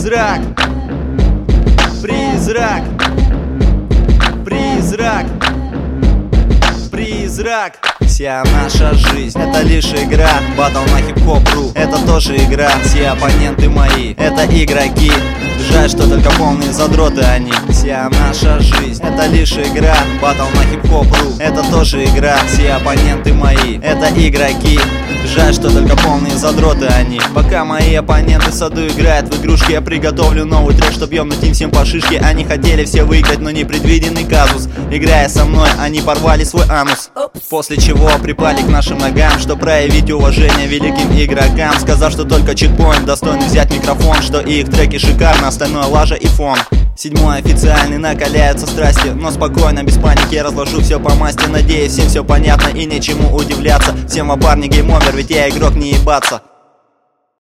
Призрак, призрак, призрак, призрак. Вся наша жизнь — это лишь игра. Батл на хип-хоп.ру — это тоже игра. Все оппоненты мои — это игроки. Жаль, что только полные задроты они. Вся наша жизнь — это лишь игра. Батл на хип-хоп.ру — это тоже игра. Все оппоненты мои — это игроки. Жаль, что только полные задроты они. Пока мои оппоненты в саду играют в игрушки, я приготовлю новый трек, чтоб ёбнуть им всем по шишке. Они хотели все выиграть, но непредвиденный казус. Играя со мной, они порвали свой анус. После чего припали к нашим ногам, чтоб проявить уважение великим игрокам. Сказав, что только чекпоинт достойны взять микрофон, что их треки шикарно, остальное лажа и фон. Седьмой официальный, накаляются страсти, но спокойно, без паники, я разложу все по масти. Надеюсь, всем все понятно и нечему удивляться. Всем вапарник, гейм овер, ведь я игрок, не ебаться.